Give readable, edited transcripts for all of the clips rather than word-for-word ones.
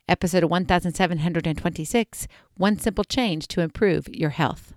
episode 1726, One Simple Change to Improve Your Health.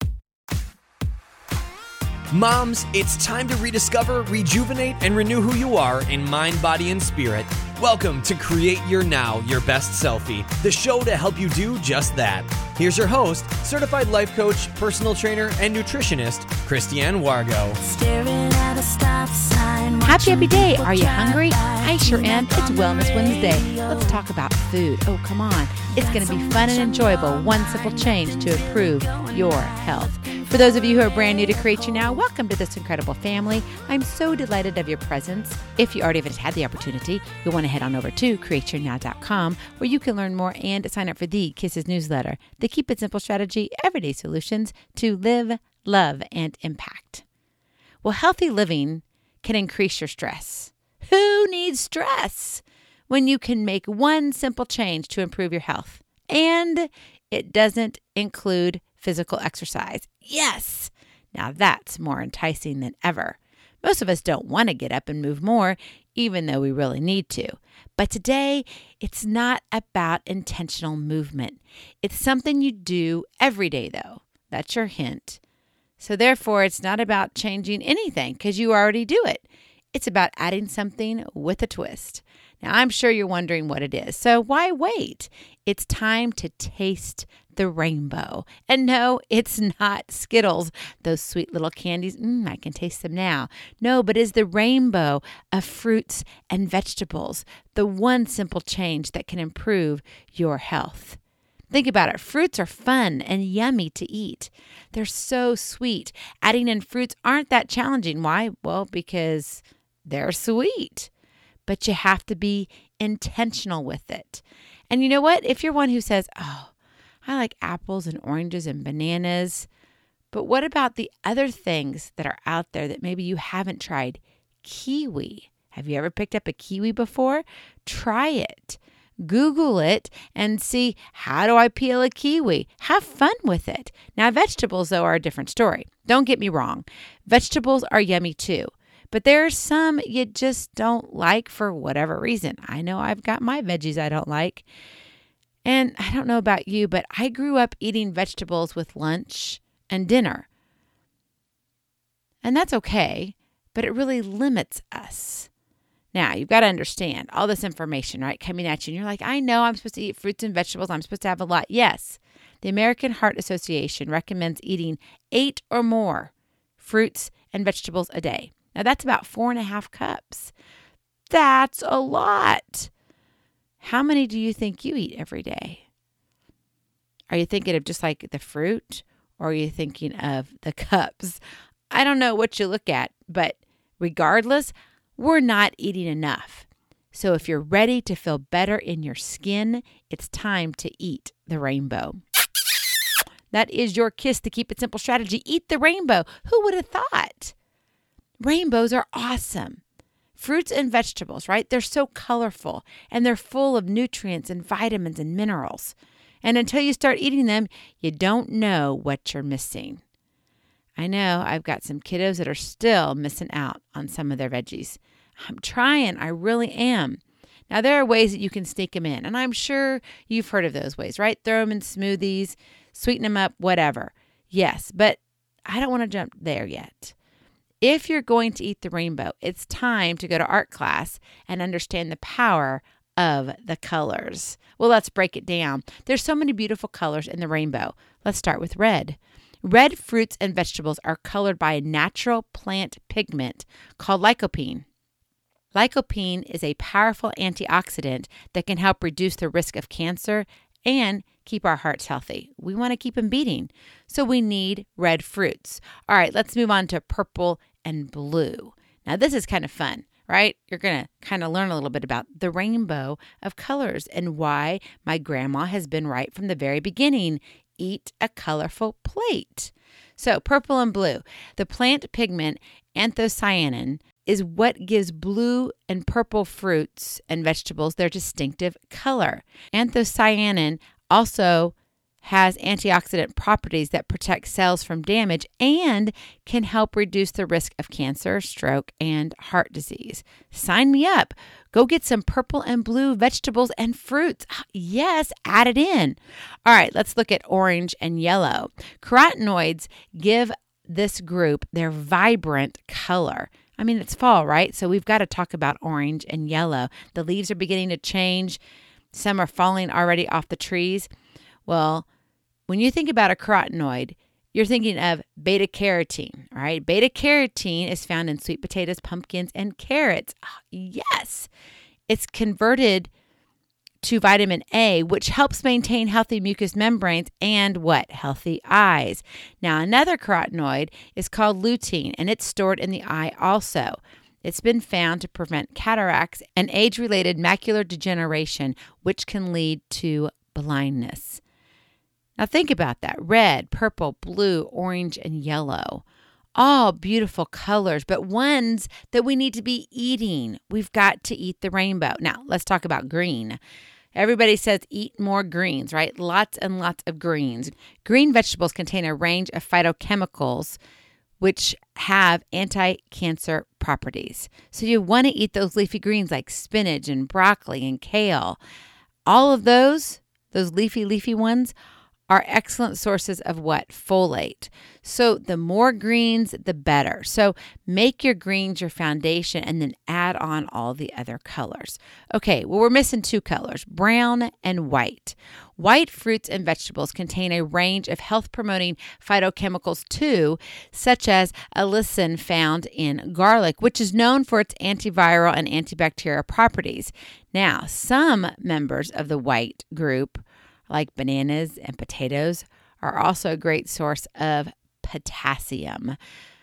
Moms, it's time to rediscover, rejuvenate, and renew who you are in mind, body, and spirit. Welcome to Create Your Now, Your Best Selfie, the show to help you do just that. Here's your host, certified life coach, personal trainer, and nutritionist, Christiane Wargo. Happy day. Are you hungry? I sure am. It's Wellness Wednesday. Let's talk about food. Oh, come on. It's going to be fun and enjoyable. One simple change to improve your health. For those of you who are brand new to Create You Now, welcome to this incredible family. I'm so delighted of your presence. If you already have had the opportunity, you'll want to head on over to createyournow.com where you can learn more and sign up for the Kisses newsletter, the Keep It Simple strategy, everyday solutions to live, love, and impact. Well, healthy living can increase your stress. Who needs stress when you can make one simple change to improve your health? And it doesn't include physical exercise. Yes! Now that's more enticing than ever. Most of us don't want to get up and move more, even though we really need to. But today, it's not about intentional movement. It's something you do every day, though. That's your hint. So therefore, it's not about changing anything because you already do it. It's about adding something with a twist. Now, I'm sure you're wondering what it is. So why wait? It's time to taste the rainbow. And no, it's not Skittles, those sweet little candies. I can taste them now. No, but it's the rainbow of fruits and vegetables, the one simple change that can improve your health. Think about it. Fruits are fun and yummy to eat. They're so sweet. Adding in fruits aren't that challenging. Why? Well, because they're sweet. But you have to be intentional with it. And you know what? If you're one who says, oh, I like apples and oranges and bananas, but what about the other things that are out there that maybe you haven't tried? Kiwi. Have you ever picked up a kiwi before? Try it. Google it and see, how do I peel a kiwi? Have fun with it. Now, vegetables, though, are a different story. Don't get me wrong. Vegetables are yummy, too. But there are some you just don't like for whatever reason. I know I've got my veggies I don't like. And I don't know about you, but I grew up eating vegetables with lunch and dinner. And that's okay, but it really limits us. Now, you've got to understand all this information, right, coming at you. And you're like, I know I'm supposed to eat fruits and vegetables. I'm supposed to have a lot. Yes, the American Heart Association recommends eating 8 or more fruits and vegetables a day. Now, that's about 4.5 cups. That's a lot. How many do you think you eat every day? Are you thinking of just like the fruit, or are you thinking of the cups? I don't know what you look at, but regardless, we're not eating enough. So if you're ready to feel better in your skin, it's time to eat the rainbow. That is your kiss to keep it simple strategy. Eat the rainbow. Who would have thought? Rainbows are awesome. Fruits and vegetables, right? They're so colorful and they're full of nutrients and vitamins and minerals. And until you start eating them, you don't know what you're missing. I know I've got some kiddos that are still missing out on some of their veggies. I'm trying. I really am. Now, there are ways that you can sneak them in, and I'm sure you've heard of those ways, right? Throw them in smoothies, sweeten them up, whatever. Yes, but I don't want to jump there yet. If you're going to eat the rainbow, it's time to go to art class and understand the power of the colors. Well, let's break it down. There's so many beautiful colors in the rainbow. Let's start with red. Red fruits and vegetables are colored by a natural plant pigment called lycopene. Lycopene is a powerful antioxidant that can help reduce the risk of cancer and keep our hearts healthy. We want to keep them beating, so we need red fruits. All right, let's move on to purple and blue. Now, this is kind of fun, right? You're going to kind of learn a little bit about the rainbow of colors and why my grandma has been right from the very beginning. Eat a colorful plate. So purple and blue. The plant pigment anthocyanin is what gives blue and purple fruits and vegetables their distinctive color. Anthocyanin also has antioxidant properties that protect cells from damage and can help reduce the risk of cancer, stroke, and heart disease. Sign me up. Go get some purple and blue vegetables and fruits. Yes, add it in. All right, let's look at orange and yellow. Carotenoids give this group their vibrant color. I mean, it's fall, right? So we've got to talk about orange and yellow. The leaves are beginning to change. Some are falling already off the trees. Well, when you think about a carotenoid, you're thinking of beta carotene, all right? Beta carotene is found in sweet potatoes, pumpkins, and carrots. Yes, it's converted to vitamin A, which helps maintain healthy mucous membranes and what? Healthy eyes. Now, another carotenoid is called lutein, and it's stored in the eye also. It's been found to prevent cataracts and age-related macular degeneration, which can lead to blindness. Now think about that. Red, purple, blue, orange, and yellow. All beautiful colors, but ones that we need to be eating. We've got to eat the rainbow. Now, let's talk about green. Everybody says eat more greens, right? Lots and lots of greens. Green vegetables contain a range of phytochemicals which have anti-cancer properties. So you want to eat those leafy greens like spinach and broccoli and kale. All of those leafy ones, are excellent sources of what? Folate. So the more greens, the better. So make your greens your foundation and then add on all the other colors. Okay, well, we're missing two colors, brown and white. White fruits and vegetables contain a range of health-promoting phytochemicals too, such as allicin found in garlic, which is known for its antiviral and antibacterial properties. Now, some members of the white group, like bananas and potatoes, are also a great source of potassium.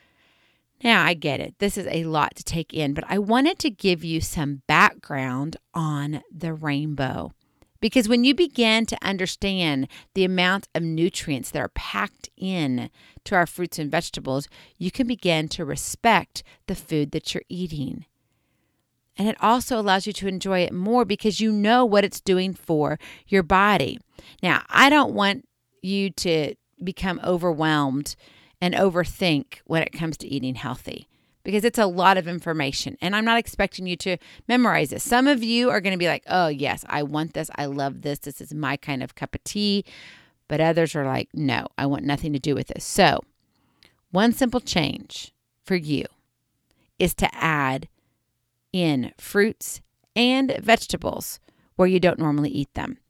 Now, I get it. This is a lot to take in, but I wanted to give you some background on the rainbow. Because when you begin to understand the amount of nutrients that are packed in to our fruits and vegetables, you can begin to respect the food that you're eating. And it also allows you to enjoy it more because you know what it's doing for your body. Now, I don't want you to become overwhelmed and overthink when it comes to eating healthy because it's a lot of information. And I'm not expecting you to memorize this. Some of you are going to be like, oh, yes, I want this. I love this. This is my kind of cup of tea. But others are like, no, I want nothing to do with this. So one simple change for you is to add in fruits and vegetables where you don't normally eat them.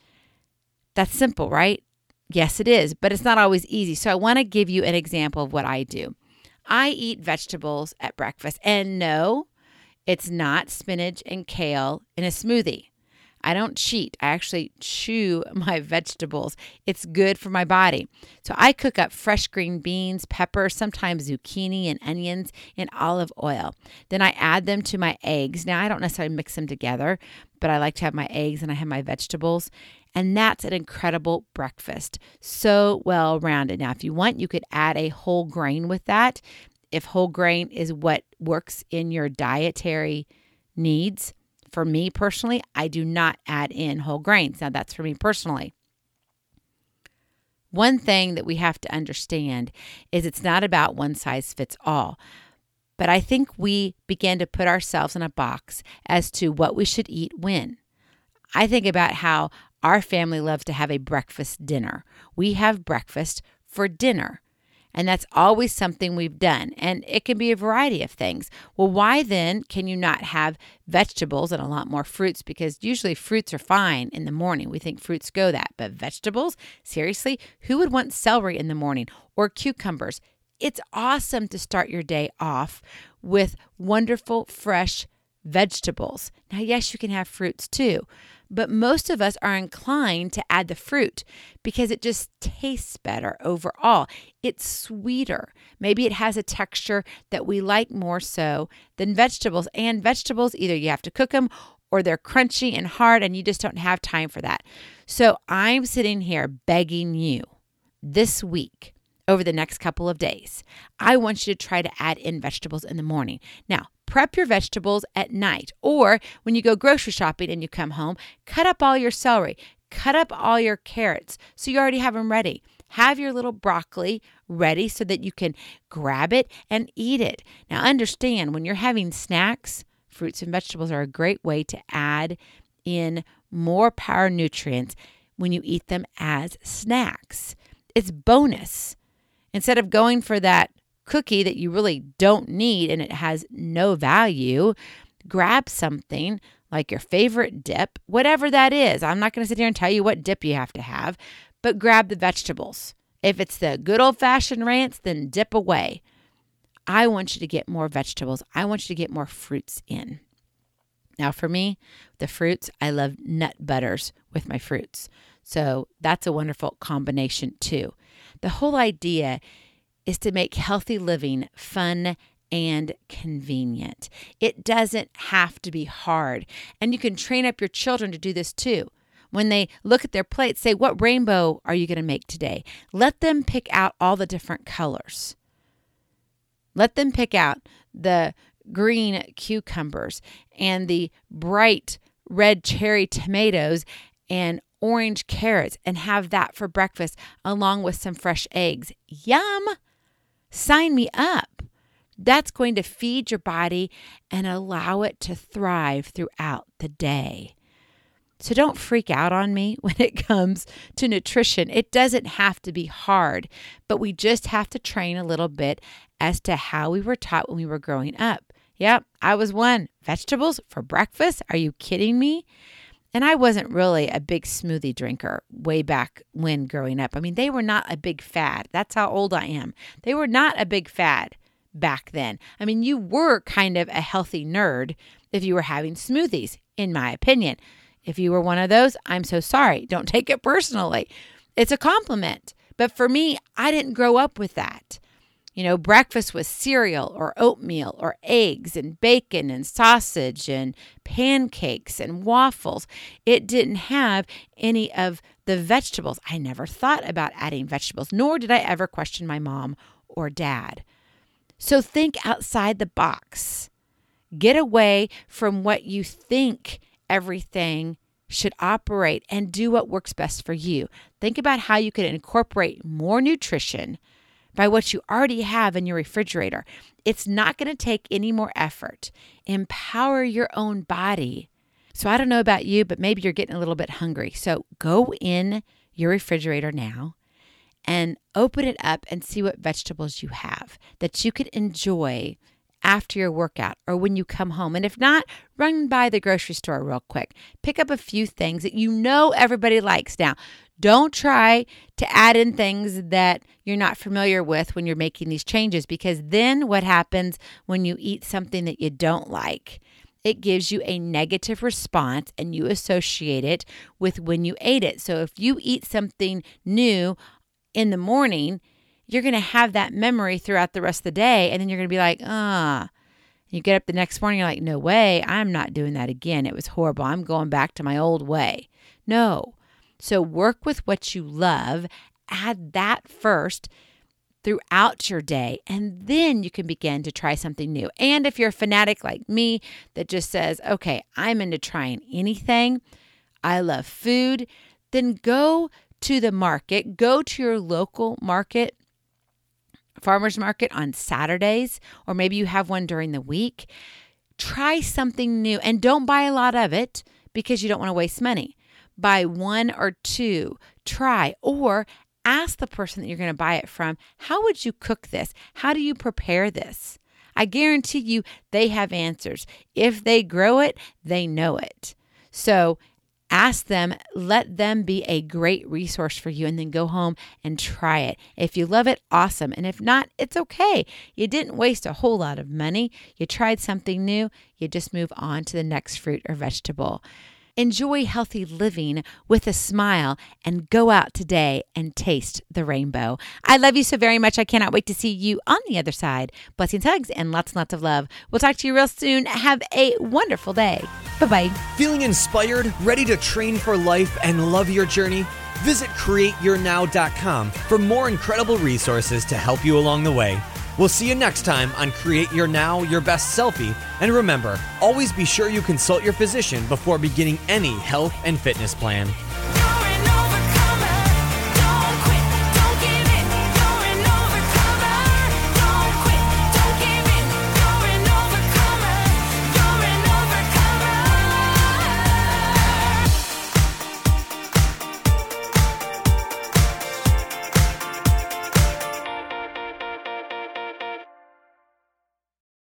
That's simple, right? Yes, it is, but it's not always easy. So I want to give you an example of what I do. I eat vegetables at breakfast, and no, it's not spinach and kale in a smoothie. I don't cheat. I actually chew my vegetables. It's good for my body. So I cook up fresh green beans, peppers, sometimes zucchini and onions in olive oil. Then I add them to my eggs. Now, I don't necessarily mix them together, but I like to have my eggs and I have my vegetables. And that's an incredible breakfast. So well rounded. Now, if you want, you could add a whole grain with that. If whole grain is what works in your dietary needs. For me personally, I do not add in whole grains. Now, that's for me personally. One thing that we have to understand is it's not about one size fits all. But I think we begin to put ourselves in a box as to what we should eat when. I think about how our family loves to have a breakfast dinner. We have breakfast for dinner. And that's always something we've done. And it can be a variety of things. Well, why then can you not have vegetables and a lot more fruits? Because usually fruits are fine in the morning. We think fruits go that. But vegetables? Seriously? Who would want celery in the morning or cucumbers? It's awesome to start your day off with wonderful, fresh vegetables. Now, yes, you can have fruits too. But most of us are inclined to add the fruit because it just tastes better overall. It's sweeter. Maybe it has a texture that we like more so than vegetables. And vegetables, either you have to cook them or they're crunchy and hard and you just don't have time for that. So I'm sitting here begging you this week, over the next couple of days, I want you to try to add in vegetables in the morning. Now, prep your vegetables at night, or when you go grocery shopping and you come home, cut up all your celery, cut up all your carrots so you already have them ready. Have your little broccoli ready so that you can grab it and eat it. Now understand, when you're having snacks, fruits and vegetables are a great way to add in more power nutrients when you eat them as snacks. It's bonus. Instead of going for that cookie that you really don't need and it has no value, grab something like your favorite dip, whatever that is. I'm not going to sit here and tell you what dip you have to have, but grab the vegetables. If it's the good old-fashioned ranch, then dip away. I want you to get more vegetables. I want you to get more fruits in. Now for me, the fruits, I love nut butters with my fruits. So that's a wonderful combination too. The whole idea is to make healthy living fun and convenient. It doesn't have to be hard. And you can train up your children to do this too. When they look at their plate, say, what rainbow are you going to make today? Let them pick out all the different colors. Let them pick out the green cucumbers and the bright red cherry tomatoes and orange carrots and have that for breakfast along with some fresh eggs. Yum! Sign me up. That's going to feed your body and allow it to thrive throughout the day. So don't freak out on me when it comes to nutrition. It doesn't have to be hard, but we just have to train a little bit as to how we were taught when we were growing up. Yep, I was one. Vegetables for breakfast? Are you kidding me? And I wasn't really a big smoothie drinker way back when growing up. I mean, they were not a big fad. That's how old I am. They were not a big fad back then. I mean, you were kind of a healthy nerd if you were having smoothies, in my opinion. If you were one of those, I'm so sorry. Don't take it personally. It's a compliment. But for me, I didn't grow up with that. You know, breakfast was cereal or oatmeal or eggs and bacon and sausage and pancakes and waffles. It didn't have any of the vegetables. I never thought about adding vegetables, nor did I ever question my mom or dad. So think outside the box. Get away from what you think everything should operate and do what works best for you. Think about how you can incorporate more nutrition by what you already have in your refrigerator. It's not going to take any more effort. Empower your own body. So I don't know about you, but maybe you're getting a little bit hungry. So go in your refrigerator now and open it up and see what vegetables you have that you could enjoy after your workout or when you come home. And if not, run by the grocery store real quick. Pick up a few things that you know everybody likes. Now, don't try to add in things that you're not familiar with when you're making these changes, because then what happens when you eat something that you don't like? It gives you a negative response and you associate it with when you ate it. So if you eat something new in the morning, you're going to have that memory throughout the rest of the day. And then you're going to be like, You get up the next morning, you're like, no way, I'm not doing that again. It was horrible. I'm going back to my old way. No. So work with what you love. Add that first throughout your day, and then you can begin to try something new. And if you're a fanatic like me that just says, okay, I'm into trying anything, I love food, then go to the market, go to your local market, farmer's market on Saturdays, or maybe you have one during the week. Try something new and don't buy a lot of it because you don't want to waste money. Buy one or two, try, or ask the person that you're going to buy it from, how would you cook this? How do you prepare this? I guarantee you they have answers. If they grow it, they know it. So ask them, let them be a great resource for you, and then go home and try it. If you love it, awesome. And if not, it's okay. You didn't waste a whole lot of money. You tried something new. You just move on to the next fruit or vegetable. Enjoy healthy living with a smile and go out today and taste the rainbow. I love you so very much. I cannot wait to see you on the other side. Blessings, hugs, and lots of love. We'll talk to you real soon. Have a wonderful day. Bye-bye. Feeling inspired, ready to train for life and love your journey? Visit CreateYourNow.com for more incredible resources to help you along the way. We'll see you next time on Create Your Now, Your Best Selfie. And remember, always be sure you consult your physician before beginning any health and fitness plan.